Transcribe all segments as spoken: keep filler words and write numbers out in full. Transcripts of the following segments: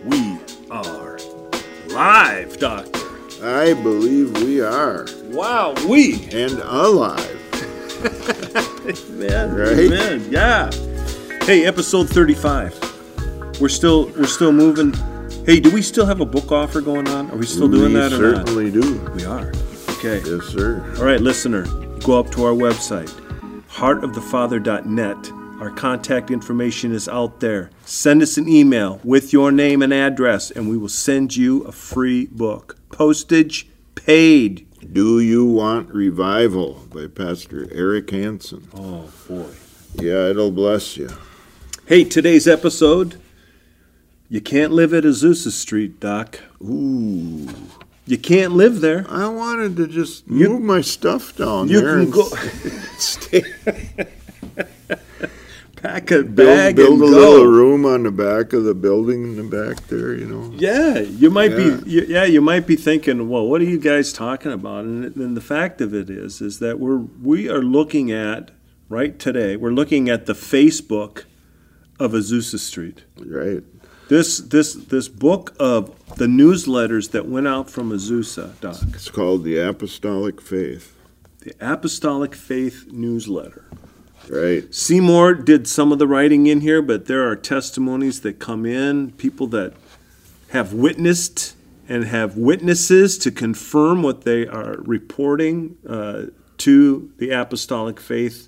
We are live, Doctor. I believe we are. Wow, we. And alive. Amen. Right? Amen. Yeah. Hey, episode thirty-five. We're still we're still moving. Hey, do we still have a book offer going on? Are we still doing we that or not? We certainly do. We are. Okay. Yes, sir. All right, listener, go up to our website, heart of the father dot net. Our contact information is out there. Send us an email with your name and address, and we will send you a free book. Postage paid. Do You Want Revival by Pastor Eric Hansen. Oh, boy. Yeah, it'll bless you. Hey, today's episode, you can't live at Azusa Street, Doc. Ooh. You can't live there. I wanted to just You- move my stuff down You there can and go stay. pack a Build, bag build and a go. little room on the back of the building in the back there, you know. Yeah, you might Yeah. be. you- Yeah, you might be thinking, well, what are you guys talking about? And, and the fact of it is, is that we're we are looking at right today. We're looking at the Facebook of Azusa Street. Right. This this this book of the newsletters that went out from Azusa, Doc. It's called The Apostolic Faith. The Apostolic Faith newsletter. Right. Seymour did some of the writing in here, but there are testimonies that come in, people that have witnessed and have witnesses to confirm what they are reporting uh, to the Apostolic Faith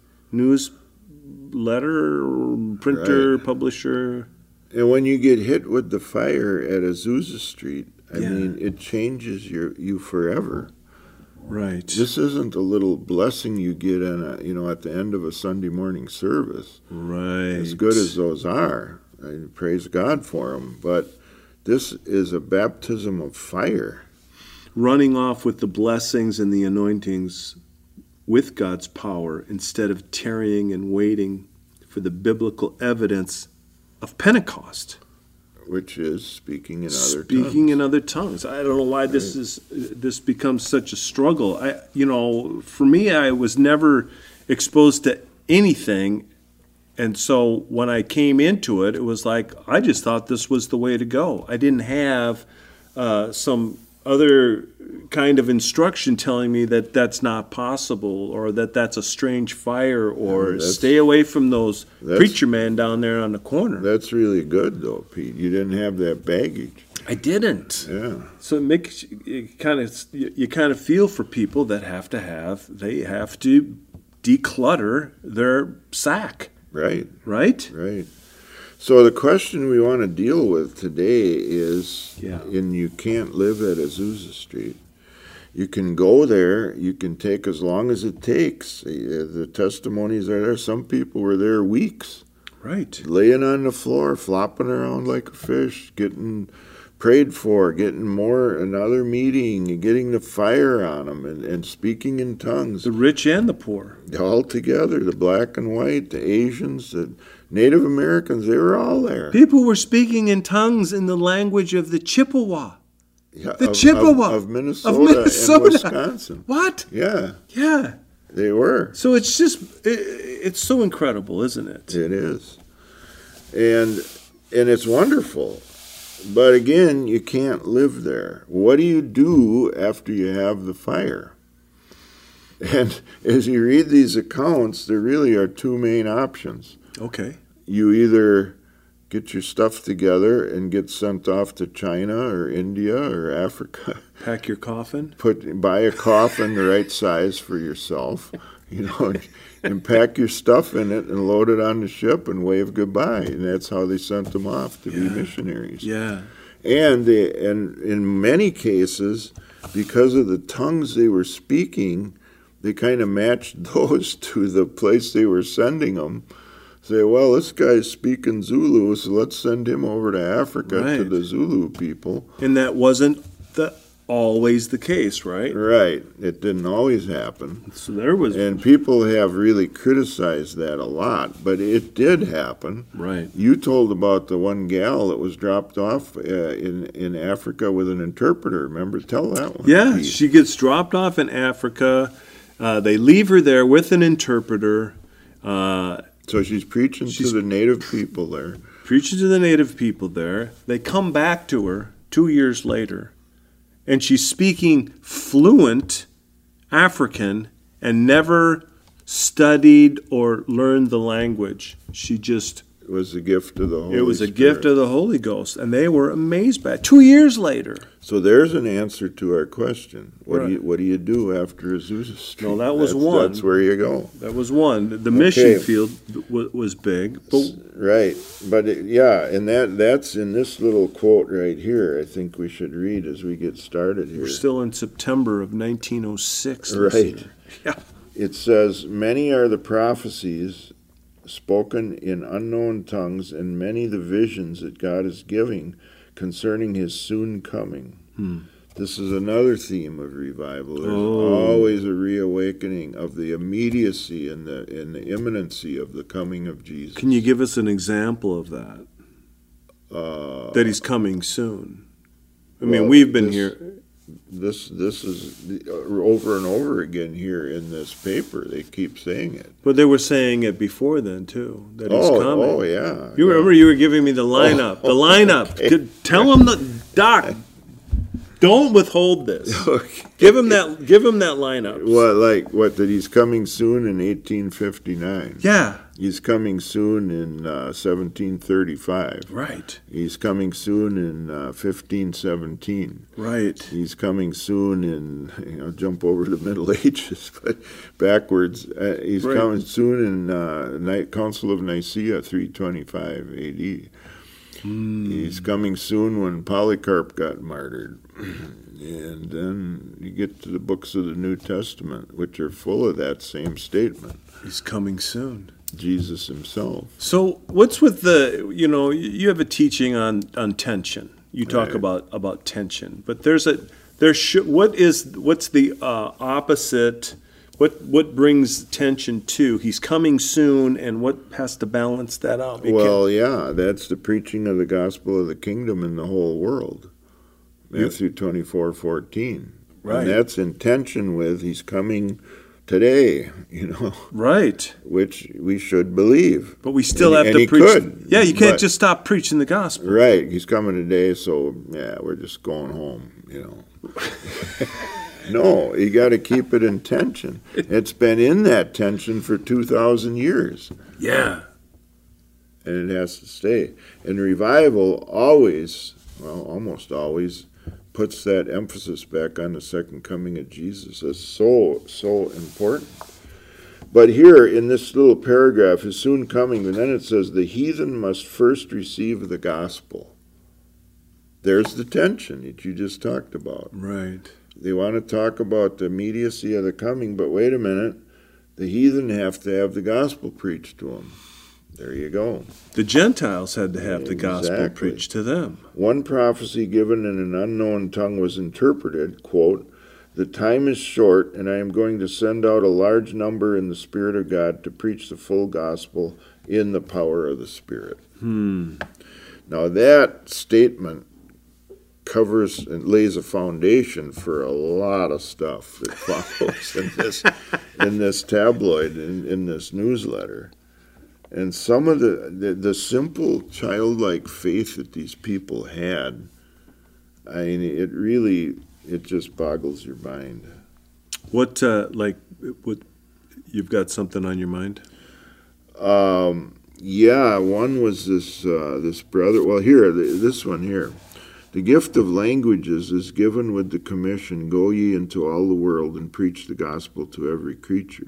newsletter, printer, Right. publisher. And when you get hit with the fire at Azusa Street, I Yeah. mean, it changes your you forever. Right. This isn't a little blessing you get on a, you know, at the end of a Sunday morning service. right. As good as those are, I praise God for them. But this is a baptism of fire. Running off with the blessings and the anointings with God's power instead of tarrying and waiting for the biblical evidence of Pentecost. Which is speaking in other Speaking tongues. in other tongues. I don't know why this is this becomes such a struggle. I, you know, for me, I was never exposed to anything, and so when I came into it, it was like I just thought this was the way to go. I didn't have uh, some other kind of instruction telling me that that's not possible, or that that's a strange fire, or Yeah, that's- stay away from those that's- preacher man down there on the corner. That's really good, though, Pete. You didn't have that baggage. I didn't. Yeah. So it makes you kind of you, you kind of feel for people that have to have they have to declutter their sack, Right. right? Right. So the question we want to deal with today is, Yeah. in you can't live at Azusa Street. You can go there. You can take as long as it takes. The the testimonies are there. Some people were there weeks, Right. laying on the floor, flopping around like a fish, getting prayed for, getting more, another meeting, getting the fire on them, and, and speaking in tongues. The rich and the poor. All together, the black and white, the Asians, the Native Americans, they were all there. People were speaking in tongues in the language of the Chippewa. Yeah, The of, Chippewa of, of Minnesota, of Minnesota. and Wisconsin. What? Yeah, Yeah. they were. So it's just it, it's so incredible, isn't it? It is, and and it's wonderful. But again, you can't live there. What do you do after you have the fire? And as you read these accounts, there really are two main options. Okay. You either get your stuff together and get sent off to China or India or Africa. Pack your coffin. Put buy a coffin the right size for yourself, you know, and, and pack your stuff in it and load it on the ship and wave goodbye. And that's how they sent them off to Yeah. be missionaries. Yeah. And they, and in many cases, because of the tongues they were speaking, they kind of matched those to the place they were sending them. Say, well, this guy's speaking Zulu, so let's send him over to Africa to Right. the Zulu people. And that wasn't the always the case, right? Right. It didn't always happen. So there was And people have really criticized that a lot, but it did happen. right. You told about the one gal that was dropped off uh, in, in Africa with an interpreter. Remember? Tell that one. Yeah, Pete. she gets dropped off in Africa. Uh, they leave her there with an interpreter. Uh, So she's preaching She's- to the native people there. preaching to the native people there. They come back to her two years later, and she's speaking fluent African and never studied or learned the language. She just It was a gift of the Holy It was a Spirit. gift of the Holy Ghost, and they were amazed by it. Two years later. So there's an answer to our question. What Right. do you what do you do after Azusa Street? No, that was that's, one. That's where you go. That was one. The mission Okay. field was, was big, but Right, but it, yeah, and that that's in this little quote right here. I think we should read as we get started here. we're still in September of nineteen oh six. Right. Yeah. It says, "Many are the prophecies spoken in unknown tongues, and many the visions that God is giving concerning His soon coming." Hmm. This is another theme of revival. There's Oh. always a reawakening of the immediacy and the and the imminency of the coming of Jesus. Can you give us an example of that? Uh, That He's coming soon. I mean, well, we've been this- here. This this is the, uh, over and over again here in this paper. They keep saying it. But they were saying it before then too. That He's oh, coming. oh yeah. You yeah. remember you were giving me the lineup. The lineup. Okay. Could- Tell him the doc. Don't withhold this. Okay. Give him that. Give him that lineup. What, like, what, that he's coming soon in eighteen fifty-nine? Yeah. He's coming soon in uh, seventeen thirty-five. Right. He's coming soon in uh, fifteen seventeen. Right. He's coming soon in, you know, jump over to the Middle Ages, but backwards. Uh, he's Right. coming soon in uh, Ni- Council of Nicaea, three twenty-five A D. Hmm. He's coming soon when Polycarp got martyred. And then you get to the books of the New Testament, which are full of that same statement. He's coming soon. Jesus himself. So what's with the, you know, you have a teaching on, on tension. You talk Right. about, about tension, but there's a, there should, what is, what's the uh, opposite, what, what brings tension to? He's coming soon, and what has to balance that out? Because- Well, yeah, that's the preaching of the gospel of the kingdom in the whole world. Matthew twenty-four fourteen. Right. And that's in tension with he's coming today, you know, Right. which we should believe. But we still And- have and to he preach. could, Yeah, you can't but- just stop preaching the gospel. Right, he's coming today, so yeah, we're just going home, you know. No, you got to keep it in tension. It's been in that tension for two thousand years, Yeah. and it has to stay. And revival always, well, almost always, puts that emphasis back on the second coming of Jesus. That's so, so important. But here in this little paragraph is soon coming, and then it says, the heathen must first receive the gospel. There's the tension that you just talked about. Right. They want to talk about the immediacy of the coming, but wait a minute. The heathen have to have the gospel preached to them. There you go. The Gentiles had to have the gospel Exactly. preached to them. One prophecy given in an unknown tongue was interpreted, quote, "The time is short, and I am going to send out a large number in the Spirit of God to preach the full gospel in the power of the Spirit." Hmm. Now that statement covers and lays a foundation for a lot of stuff that follows in this in this tabloid, in, in this newsletter. And some of the, the the simple childlike faith that these people had, I mean, it really, it just boggles your mind. What, uh, like, what, you've got something on your mind? Um, yeah, one was this uh, this brother. Well, here, th- this one here. The gift of languages is given with the commission, "Go ye into all the world and preach the gospel to every creature."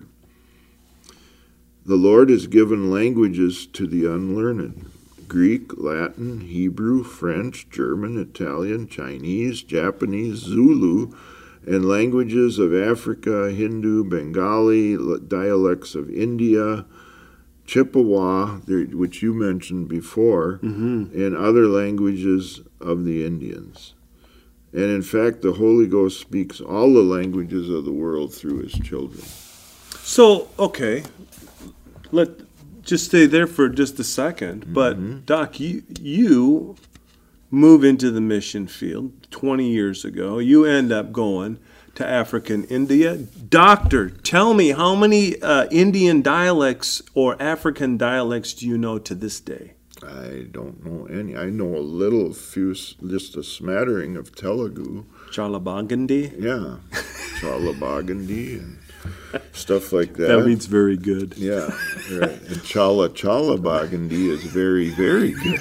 The Lord has given languages to the unlearned: Greek, Latin, Hebrew, French, German, Italian, Chinese, Japanese, Zulu, and languages of Africa, Hindu, Bengali, dialects of India, Chippewa, which you mentioned before, Mm-hmm. and other languages of the Indians. And in fact, the Holy Ghost speaks all the languages of the world through his children. So, okay, let just stay there for just a second. But Doc, you you move into the mission field twenty years ago. You end up going to African India. Doctor, tell me, how many uh, Indian dialects or African dialects do you know to this day? I don't know any. I know a little few, just a smattering of Telugu. Chalabagandi? Yeah, Chalabagandi and stuff like that. That means very good. Yeah, right. And Chala Chalabagandi is very, very good.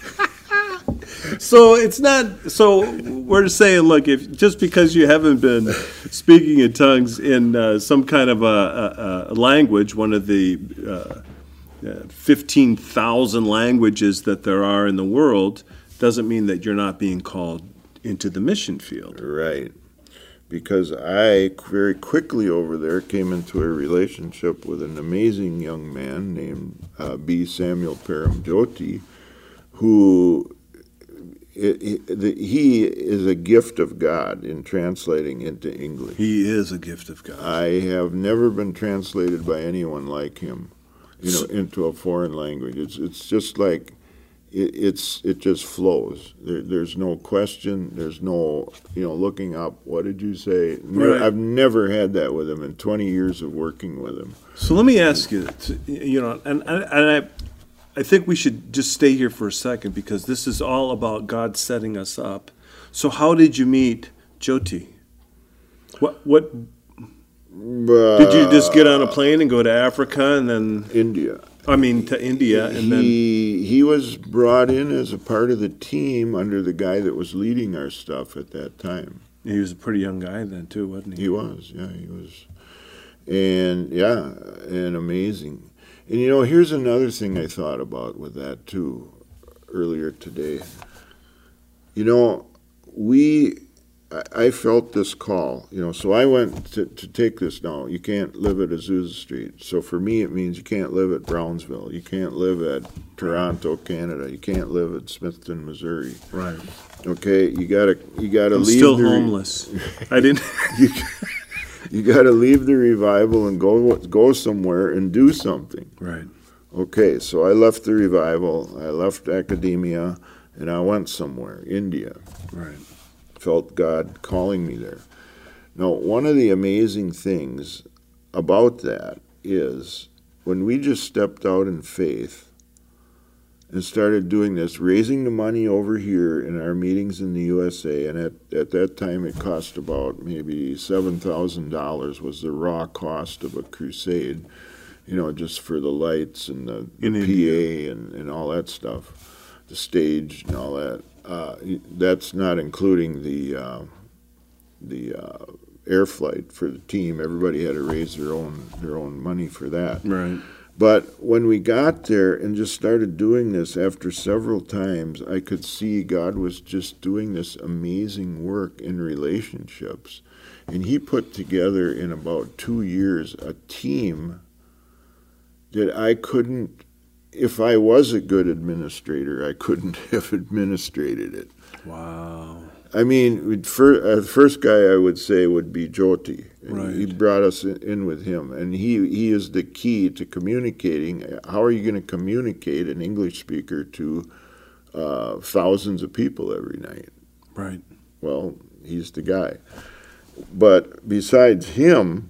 So it's not. So we're saying, look, if just because you haven't been speaking in tongues in uh, some kind of a, a, a language, one of the uh, uh, fifteen thousand languages that there are in the world, doesn't mean that you're not being called into the mission field. Right. Because I very quickly over there came into a relationship with an amazing young man named uh, B. Samuel Paramjoti, who it, it, the, he is a gift of God in translating into English. He is a gift of God. I have never been translated by anyone like him, you know, into a foreign language. It's it's just like it, it's it just flows. There, there's no question. There's no you know looking up. What did you say? Right. I've never had that with him in twenty years of working with him. So let me ask you, you know, and and, and I. I think we should just stay here for a second because this is all about God setting us up. So how did you meet Jyoti? What what Uh, did you just get on a plane and go to Africa and then India. I mean to India and then He he was brought in as a part of the team under the guy that was leading our stuff at that time. he was a pretty young guy then too, wasn't he? He was, yeah, he was, and yeah, and amazing. And you know, here's another thing I thought about with that too, earlier today. You know, we, I, I felt this call, you know, so I went to, to take this now. You can't live at Azusa Street. So for me, it means you can't live at Brownsville. You can't live at Toronto, Canada. You can't live at Smithton, Missouri. Right. Okay, you gotta, you gotta I'm leave. still the re- homeless. I didn't you, you got to leave the revival and go go somewhere and do something. Right. Okay, so I left the revival, I left academia, and I went somewhere, India. Right. Felt God calling me there. Now, one of the amazing things about that is when we just stepped out in faith and started doing this, raising the money over here in our meetings in the U S A, and at, at that time it cost about maybe seven thousand dollars was the raw cost of a crusade, you know, just for the lights and the, the In P A and, and all that stuff, the stage and all that. Uh, that's not including the, uh, the uh, air flight for the team. Everybody had to raise their own, their own money for that. Right. But when we got there and just started doing this after several times, I could see God was just doing this amazing work in relationships. And he put together in about two years a team that I couldn't, if I was a good administrator, I couldn't have administrated it. Wow. I mean, we'd fir- uh, the first guy I would say would be Jyoti. And Right. He brought us in, in with him, and he, he is the key to communicating. How are you going to communicate an English speaker to uh, thousands of people every night? Right. Well, he's the guy. But besides him,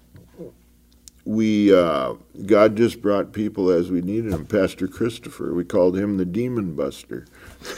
we uh, God just brought people as we needed them. Pastor Christopher, we called him the Demon Buster.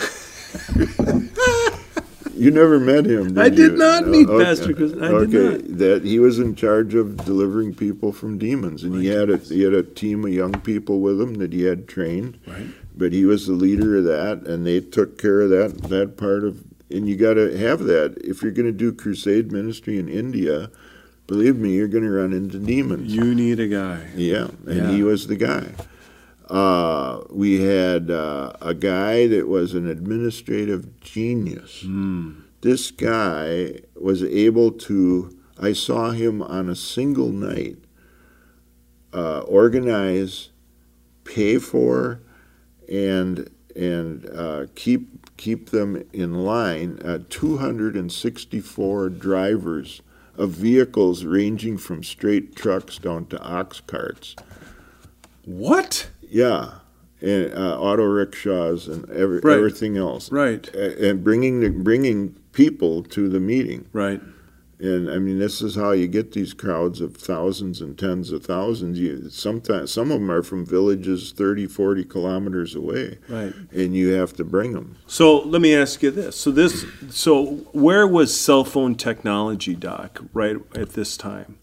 You never met him, did I did you? not No, meet okay. Pastor Chris. I okay. did not. That he was in charge of delivering people from demons, and he had a he had a team of young people with him that he had trained. Right. But he was the leader of that, and they took care of that that part of. And you got to have that if you're going to do crusade ministry in India. Believe me, you're going to run into demons. You need a guy. Yeah, and Yeah. he was the guy. Uh, we had uh, a guy that was an administrative genius. Mm. This guy was able to, I saw him on a single night, uh, organize, pay for, and and uh, keep keep them in line. Uh, two hundred sixty-four drivers of vehicles ranging from straight trucks down to ox carts. What? Yeah, and uh, auto rickshaws and every, Right. everything else. Right. A- And bringing the, bringing people to the meeting. Right. And I mean, this is how you get these crowds of thousands and tens of thousands. You sometimes some of them are from villages thirty, forty kilometers away, Right. and you have to bring them. So let me ask you this. So this, so where was cell phone technology, Doc, right at this time?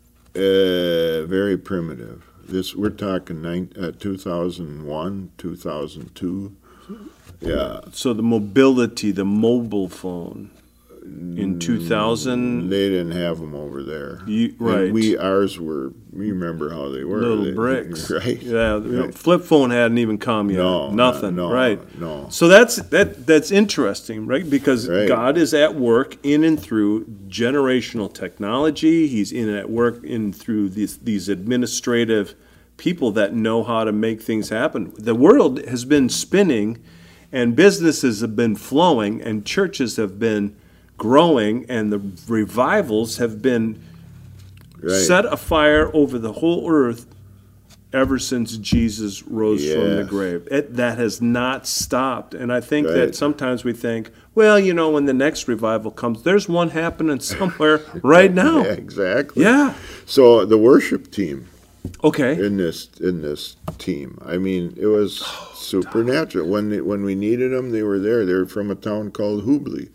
Uh, very primitive. This we're talking nine, uh, two thousand one, two thousand two. Yeah, So the mobility, the mobile phone in two thousand, they didn't have them over there. you, And right? we ours were. You remember how they were? Little They- bricks, right? Yeah, you know, Right. flip phone hadn't even come yet. No, Nothing, no, right? no. So that's that. That's interesting, right? Because Right. God is at work in and through generational technology. He's in at work in through these these administrative people that know how to make things happen. The world has been spinning, and businesses have been flowing, and churches have been growing, and the revivals have been Right. set afire over the whole earth ever since Jesus rose from the Yes. grave. It, that has not stopped. And I think that Right. sometimes we think, well, you know, when the next revival comes, there's one happening somewhere right now. Yeah, exactly. Yeah. So the worship team Okay. in this in this team, I mean, it was Oh, supernatural. When they, when we needed them, they were there. They were from a town called Hubli,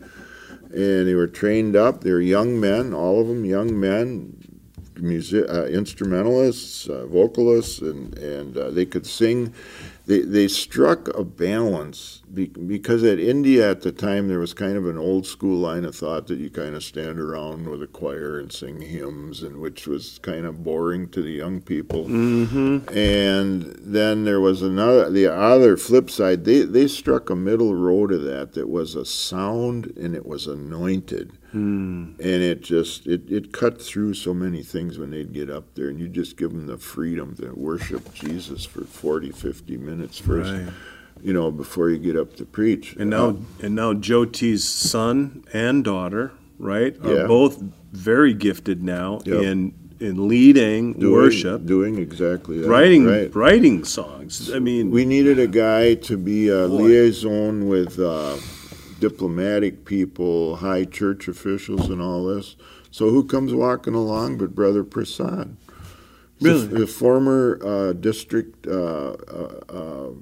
and they were trained up. They were young men, all of them young men, music uh, instrumentalists, uh, vocalists, and and uh, they could sing. They they struck a balance be, because at India at the time there was kind of an old school line of thought that you kind of stand around with a choir and sing hymns, and which was kind of boring to the young people. Mm-hmm. And then there was another, the other flip side. They they struck a middle road of that that was a sound and it was anointed. Mm. And it just, it, it cut through so many things when they'd get up there, and you just give them the freedom to worship Jesus for forty, fifty minutes first, Right. you know, before you get up to preach. And now, Uh, and now Jyoti's son and daughter, right, are Yeah. both very gifted now Yep. in in leading doing, worship, Doing exactly that. writing Right. writing songs. I mean, We needed a guy to be a Boy. liaison with uh, diplomatic people, high church officials, and all this. So who comes walking along but Brother Prasad? Really? The, the former uh, district uh, uh, uh,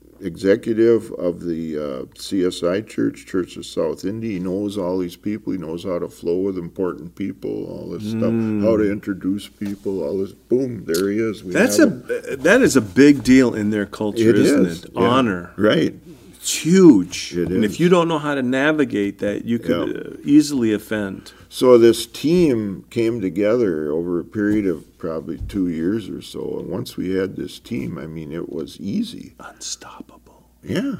executive of the uh, C S I Church, Church of South India. He knows all these people. He knows how to flow with important people, all this stuff, how to introduce people, all this. Boom, there he is. We that's have a him. that is a big deal in their culture, It isn't is, it? yeah. Honor. Right. It's huge. It and is. if you don't know how to navigate that, you could Yeah. uh, easily offend. So this team came together over a period of probably two years or so. And once we had this team, I mean, it was easy. Unstoppable. Yeah.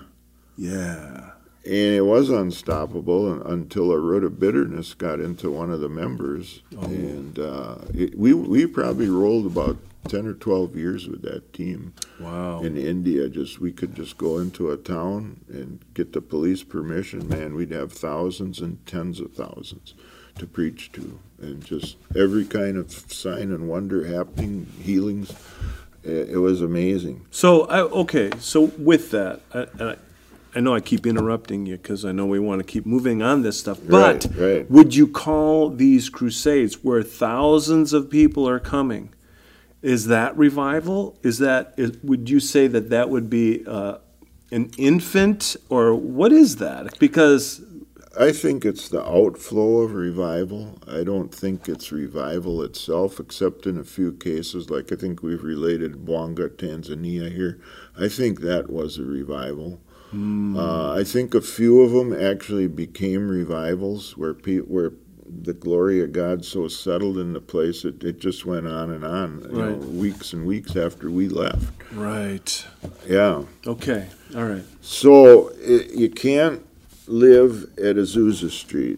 Yeah. And it was unstoppable un- until a root of bitterness got into one of the members. Oh. And uh, it, we, we probably rolled about ten or twelve years with that team Wow. in India. Just we could just go into a town and get the police permission. Man, we'd have thousands and tens of thousands to preach to, and just every kind of sign and wonder happening, healings. It, it was amazing. So I, okay. So with that, I, I, I know I keep interrupting you because I know we want to keep moving on this stuff. But Right, right. would you call these crusades where thousands of people are coming? Is that revival? Is that? Is, would you say that that would be uh, an infant, or what is that? Because I think it's the outflow of revival. I don't think it's revival itself, except in a few cases, like I think we've related Bwanga, Tanzania here. I think that was a revival. mm, Uh, I think a few of them actually became revivals where pe- where the glory of God so settled in the place it, it just went on and on, you Right. know, weeks and weeks after we left. right. Yeah. Okay. All right. So it, you can't live at Azusa Street.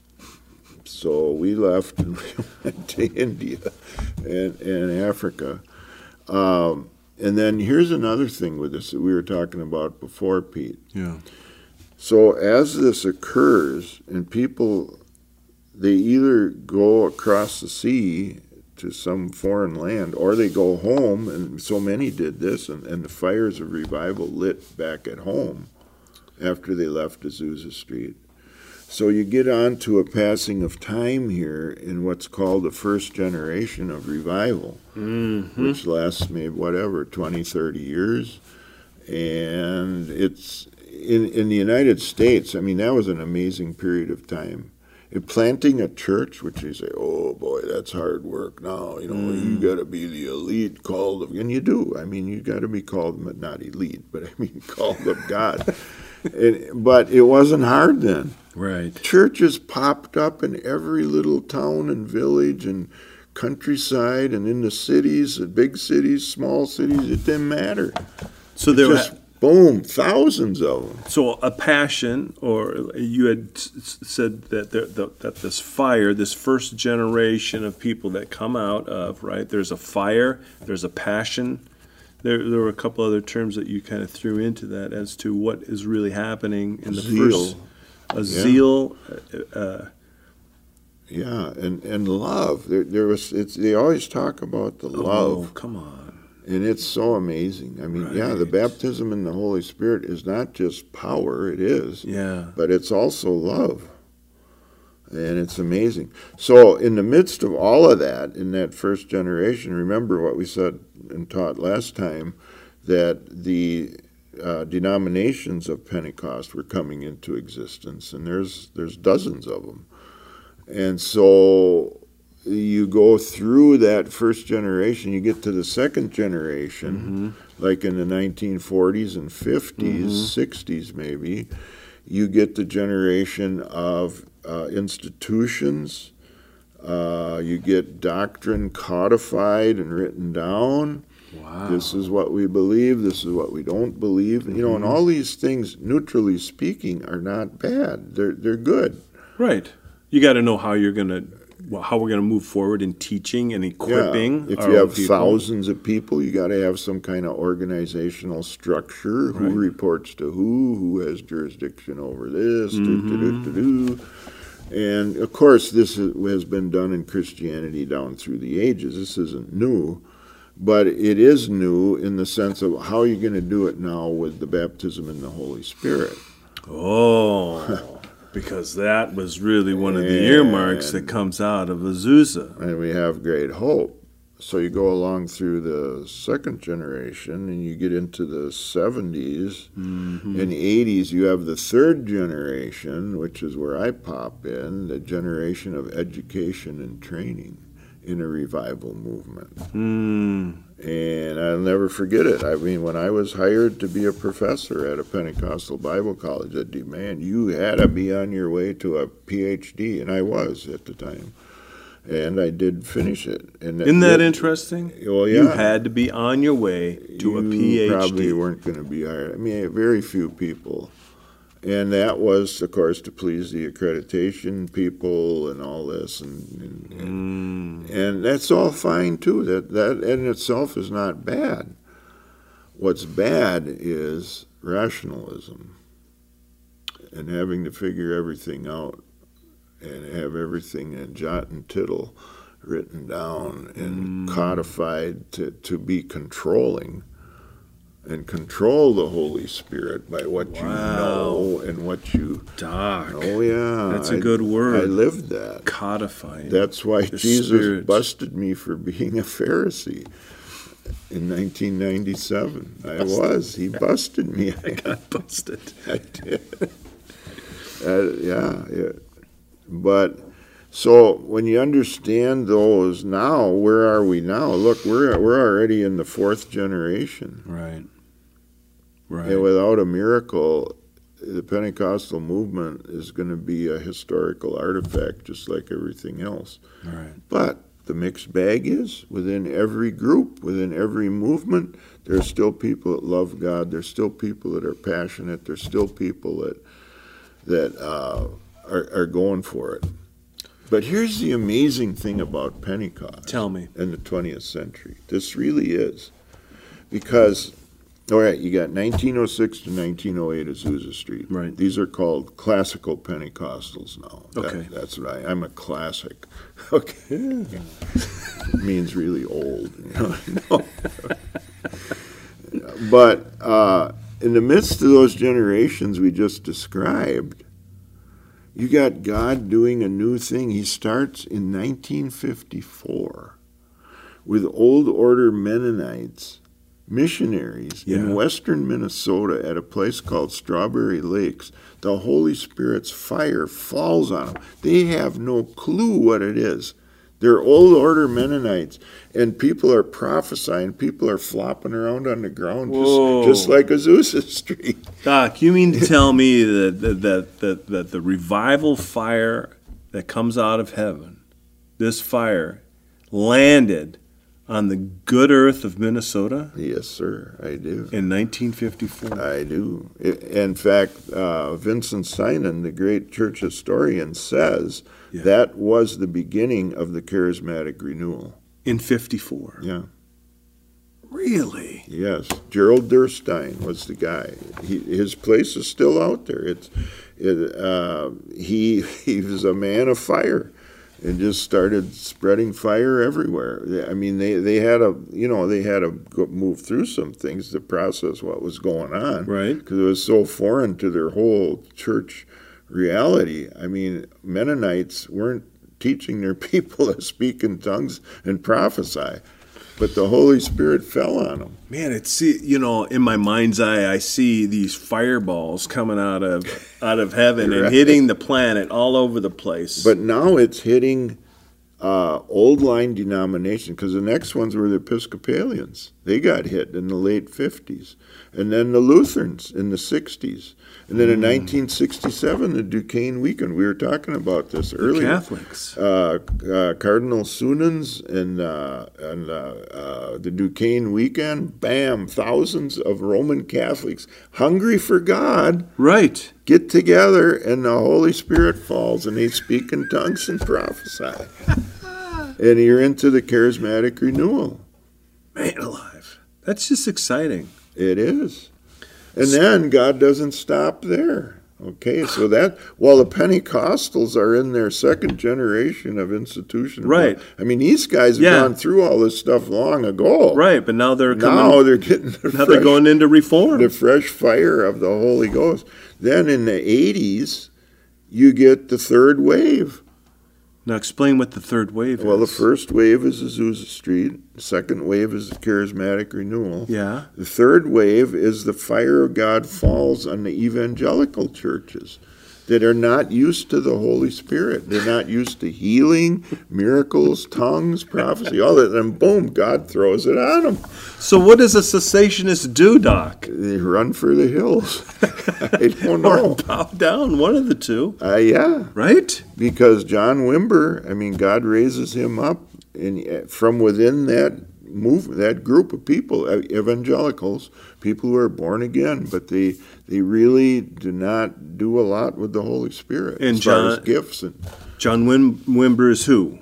So we left and we went to India and, and Africa. Um, and then here's another thing with this that we were talking about before, Pete. Yeah. So as this occurs, and people, they either go across the sea to some foreign land, or they go home, and so many did this, and, and the fires of revival lit back at home after they left Azusa Street. So you get on to a passing of time here in what's called the first generation of revival, Mm-hmm. which lasts maybe whatever, twenty, thirty years. And it's in, in the United States, I mean, that was an amazing period of time. In planting a church, which you say, oh boy, that's hard work. No, you know, Mm. you got to be the elite called of, and you do. I mean, you got to be called, but not elite, but I mean, called of God. And, but it wasn't hard then. Right. Churches popped up in every little town and village and countryside and in the cities, the big cities, small cities. It didn't matter. So there Just was boom, thousands of them. so a passion, or you had s- s- said that there, the, that this fire, this first generation of people that come out of, right? There's a fire, there's a passion. There, there were a couple other terms that you kind of threw into that as to what is really happening in the Zeal. first. A zeal. Uh, uh, Yeah, and, and love. There, there was. It's. They always talk about the oh, love, come on. and it's so amazing. I mean, yeah, the Right. baptism in the Holy Spirit is not just power. It is, Yeah. but it's also love, and it's amazing. So, in the midst of all of that, in that first generation, remember what we said and taught last time, that the uh, denominations of Pentecost were coming into existence, and there's there's dozens of them. And so you go through that first generation, you get to the second generation, Mm-hmm. like in the nineteen forties and fifties, Mhm. sixties maybe, you get the generation of uh, institutions, uh, you get doctrine codified and written down. Wow. This is what we believe, this is what we don't believe. You know, and Mhm. all these things, neutrally speaking, are not bad. They're, they're good. Right. You got to know how you're going to, how we're going to move forward in teaching and equipping. Yeah. If our you own have people. thousands of people, you got to have some kind of organizational structure. Who Right. reports to who? Who has jurisdiction over this? Mhm. Do, do, do, do, do. And of course, this is, has been done in Christianity down through the ages. This isn't new, but it is new in the sense of how you're going to do it now with the baptism in the Holy Spirit. Oh, because that was really one of the And- earmarks that comes out of Azusa. And we have great hope. So you go along through the second generation and you get into the seventies Mhm. and eighties. You have the third generation, which is where I pop in, the generation of education and training in a revival movement. Mm. And I'll never forget it. I mean, when I was hired to be a professor at a Pentecostal Bible college, they'd demand you had to be on your way to a P H D, and I was at the time. And I did finish it. And Isn't that interesting? Well, You yeah. had to be on your way to a You P H D. probably weren't going to be hired. I mean, very few people. And that was, of course, to please the accreditation people and all this. And, and, Mm. and that's all fine, too. That, that in itself is not bad. What's bad is rationalism and having to figure everything out and have everything in jot and tittle written down and Mm. codified to, to be controlling and control the Holy Spirit by what you Wow. know and what you Doc. oh yeah That's a I- good word. I lived that. Codifying. That's why the Jesus Spirit. busted me for being a Pharisee in nineteen ninety-seven. I Busted. was. He busted me. I got busted. I did. Uh, yeah, yeah. But so when you understand those now, where are we now? Look, we're we're already in the fourth generation. Right. Right. And without a miracle, the Pentecostal movement is going to be a historical artifact just like everything else. Right. But the mixed bag is within every group, within every movement, there are still people that love God. There's still people that are passionate. There's still people that that uh, are, are going for it. But here's the amazing thing about Pentecost. Tell me. In the twentieth century. This really is. Because, all right, you got nineteen oh six to nineteen oh eight Azusa Street. Right. These are called classical Pentecostals now. That- Okay. that's what I, I'm a classic. Okay. Means really old. You know? But uh, in the midst of those generations we just described, You got God doing a new thing. He starts in nineteen fifty-four with Old Order Mennonites, missionaries Yeah. in western Minnesota at a place called Strawberry Lakes. The Holy Spirit's fire falls on them. They have no clue what it is. They're Old Order Mennonites, and people are prophesying. People are flopping around on the ground Whoa. just, just like Azusa Street. Doc, you mean to tell me that that, that that that the revival fire that comes out of heaven, this fire, landed on the good earth of Minnesota Yes, sir, I do. in nineteen fifty-four? I do. I- In fact, uh, Vincent Sinan, the great church historian, says Yeah. that was the beginning of the charismatic renewal. In fifty-four. Yeah. Really? Yes, Gerald Durstein was the guy. He, his place is still out there. It's, it, uh, he he was a man of fire, and just started spreading fire everywhere. I mean, they, they had a you know they had to go, move through some things to process what was going on, Right. Because it was so foreign to their whole church reality. I mean, Mennonites weren't teaching their people to speak in tongues and prophesy. But the Holy Spirit fell on them. Man, it's you know in my mind's eye, I see these fireballs coming out of out of heaven and Right. hitting the planet all over the place. But now it's hitting uh, old line denomination, because the next ones were the Episcopalians. They got hit in the late fifties. And then the Lutherans in the sixties. And then in nineteen sixty-seven, the Duquesne Weekend. We were talking about this earlier. Catholics. Uh, uh, Cardinal Sunans and, uh, and uh, uh, the Duquesne Weekend, bam, thousands of Roman Catholics hungry for God Right. get together, and the Holy Spirit falls, and they speak in tongues and prophesy. And you're into the charismatic renewal. Man alive. That's just exciting. It is. And then God doesn't stop there. Okay, so that, while the Pentecostals are in their second generation of institution. Right. I mean, these guys have Yeah. gone through all this stuff long ago. Right, but now they're coming. Now they're getting the now fresh, they're going into reform. the fresh fire of the Holy Ghost. Then in the eighties, you get the third wave. Now explain what the third wave Well, the is. first wave is Azusa Street. The second wave is the charismatic renewal. Yeah. The third wave is the fire of God falls on the evangelical churches that are not used to the Holy Spirit. They're not used to healing, miracles, tongues, prophecy, all that. And boom, God throws it on them. So what does a cessationist do, Doc? They run for the hills. I don't Or know. bow down, one of the two. Uh, yeah. Right? Because John Wimber, I mean, God raises him up in, from within that movement, that group of people, evangelicals, people who are born again, but they they really do not do a lot with the Holy Spirit And as far John- as gifts. And John Wim- Wimber is who?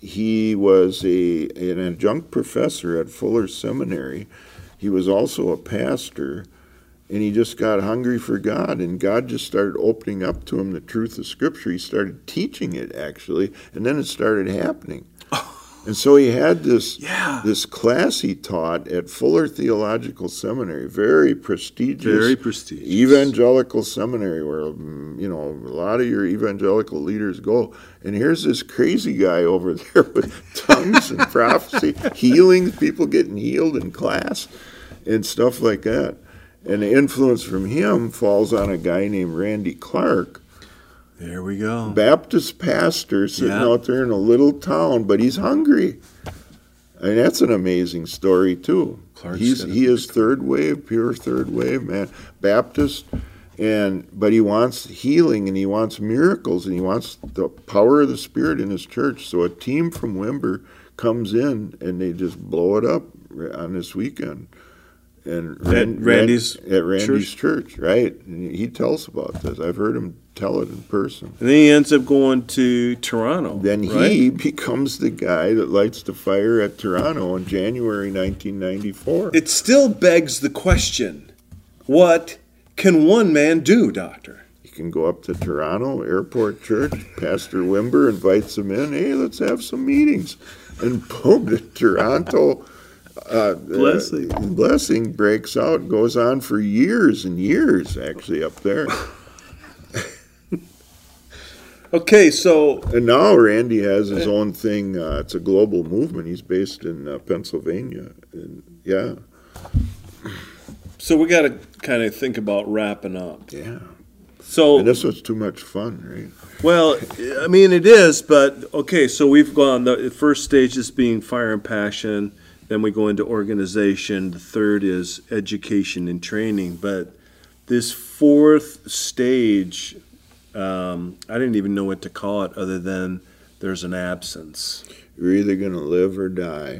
he was a an adjunct professor at Fuller Seminary. He was also a pastor. And he just got hungry for God, and God just started opening up to him the truth of Scripture. He started teaching it, actually, and then it started happening. And so he had this Yeah. this class he taught at Fuller Theological Seminary, very prestigious, Very prestigious. evangelical seminary where mm, you know a lot of your evangelical leaders go. And here's this crazy guy over there with tongues and prophecy, healing, people getting healed in class, and stuff like that. And the influence from him falls on a guy named Randy Clark, There we go. Baptist pastor sitting Yeah. out there in a little town, but he's hungry. And that's an amazing story too. Clark's He's got a he big is third wave, pure third wave, man. Baptist, and but he wants healing and he wants miracles and he wants the power of the Spirit in his church. So a team from Wimber comes in and they just blow it up on this weekend. And At Ran- Randy's Ran- at Randy's church, right? And he tells about this. I've heard him tell it in person. And then he ends up going to Toronto. Then right? he becomes the guy that lights the fire at Toronto in January nineteen ninety-four. It still begs the question, what can one man do, Doctor? You can go up to Toronto Airport Church. Pastor Wimber invites him in. Hey, let's have some meetings. And boom, the Toronto uh, Blessing. uh, blessing breaks out. Goes on for years and years, actually, up there. Okay, so And now Randy has his own thing. Uh, it's a global movement. He's based in uh, Pennsylvania. And, yeah, so we got to kind of think about wrapping up. yeah. So And this was too much fun, right? well, I mean, it is, but okay, so we've gone, the first stage is being fire and passion, then we go into organization, the third is education and training, but this fourth stage, um, I didn't even know what to call it other than there's an absence. You're either going to live or die.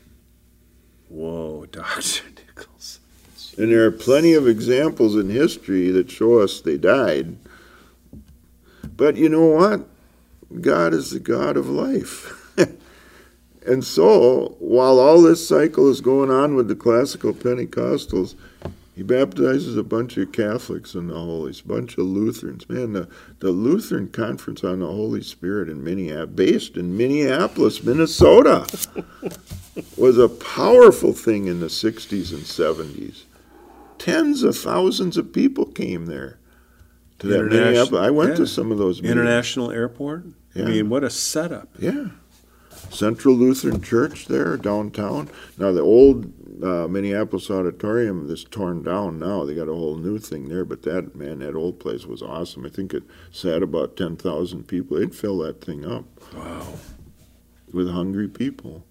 Whoa, Doctor Nichols. And there are plenty of examples in history that show us they died. But you know what? God is the God of life. And so, while all this cycle is going on with the classical Pentecostals, he baptizes a bunch of Catholics in the Holies, a bunch of Lutherans. Man, the, the Lutheran Conference on the Holy Spirit in Minneapolis, based in Minneapolis, Minnesota, was a powerful thing in the sixties and seventies. Tens of thousands of people came there to that International- Minneapolis. I went yeah. to some of those meetings. International Airport? Yeah. I mean, what a setup. Yeah. Central Lutheran Church there downtown. Now the old uh, Minneapolis Auditorium is torn down now. They got a whole new thing there. But that, man, that old place was awesome. I think it sat about ten thousand people. It'd fill that thing up. Wow. With hungry people.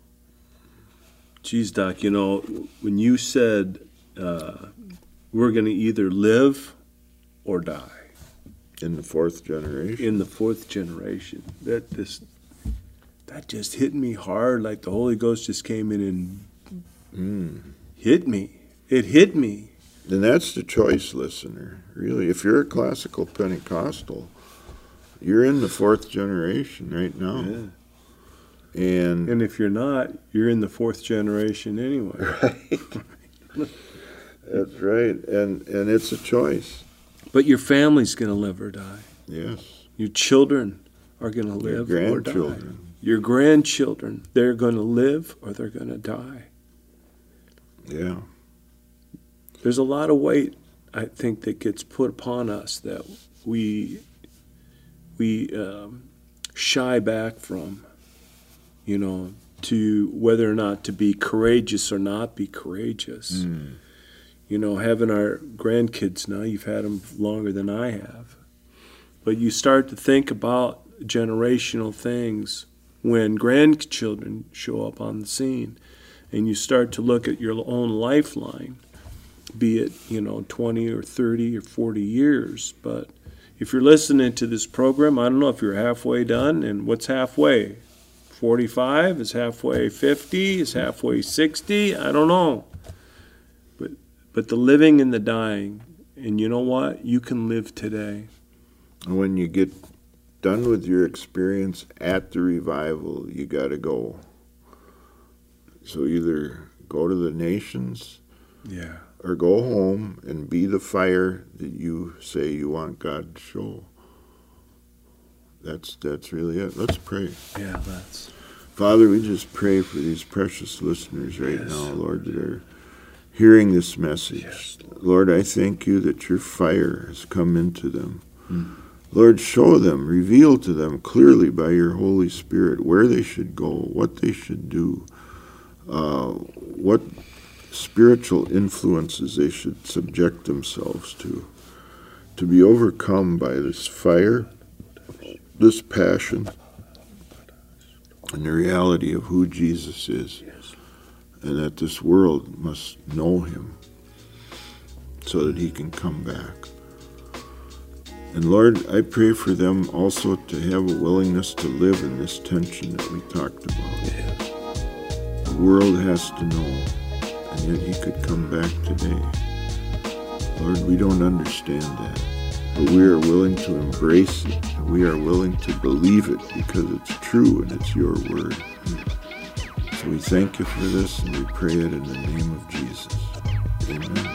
Geez, Doc, you know, when you said uh, we're going to either live or die In the fourth generation. in the fourth generation, that just that just hit me hard, like the Holy Ghost just came in and Mm. hit me. It hit me. And that's the choice, listener. Really, if you're a classical Pentecostal, you're in the fourth generation right now. Yeah. And And if you're not, you're in the fourth generation anyway. right. That's right. And and it's a choice. But your family's going to live or die. Yes. Your children are going to Your live or die. grandchildren. Your grandchildren, they're going to live or they're going to die. Yeah. There's a lot of weight, I think, that gets put upon us that we we um, shy back from, you know, to whether or not to be courageous or not be courageous. Mm. You know, having our grandkids now, you've had them longer than I have. But you start to think about generational things when grandchildren show up on the scene, and you start to look at your own lifeline, be it, you know, twenty or thirty or forty years. But if you're listening to this program, I don't know if you're halfway done, and what's halfway? forty-five? Is halfway fifty? Is halfway sixty? I don't know. But but the living and the dying, and you know what? You can live today. When you get done with your experience at the revival, you got to go. So either go to the nations Yeah. or go home and be the fire that you say you want God to show. That's that's really it. Let's pray. Yeah, that's. Father, we just pray for these precious listeners right Yes. now, Lord, that are hearing this message. Yes, Lord. Lord, I thank you that your fire has come into them. Mm. Lord, show them, reveal to them clearly by your Holy Spirit where they should go, what they should do, uh, what spiritual influences they should subject themselves to, to be overcome by this fire, this passion, and the reality of who Jesus is, Yes. and that this world must know him so that he can come back. And Lord, I pray for them also to have a willingness to live in this tension that we talked about. Yes. The world has to know, and yet he could come back today. Lord, we don't understand that, but we are willing to embrace it, and we are willing to believe it because it's true and it's your word. So we thank you for this, and we pray it in the name of Jesus. Amen.